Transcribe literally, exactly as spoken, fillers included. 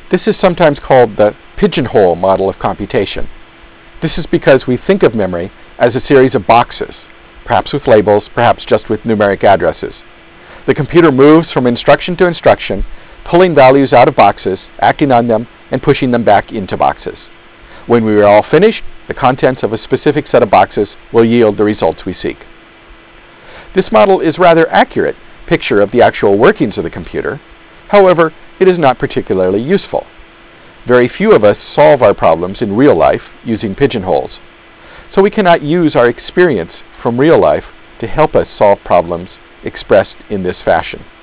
This is sometimes called the pigeonhole model of computation. This is because we think of memory as a series of boxes, perhaps with labels, perhaps just with numeric addresses. The computer moves from instruction to instruction, pulling values out of boxes, acting on them, and pushing them back into boxes. When we are all finished, the contents of a specific set of boxes will yield the results we seek. This model is a rather accurate picture of the actual workings of the computer. However, it is not particularly useful. Very few of us solve our problems in real life using pigeonholes, so we cannot use our experience from real life to help us solve problems expressed in this fashion.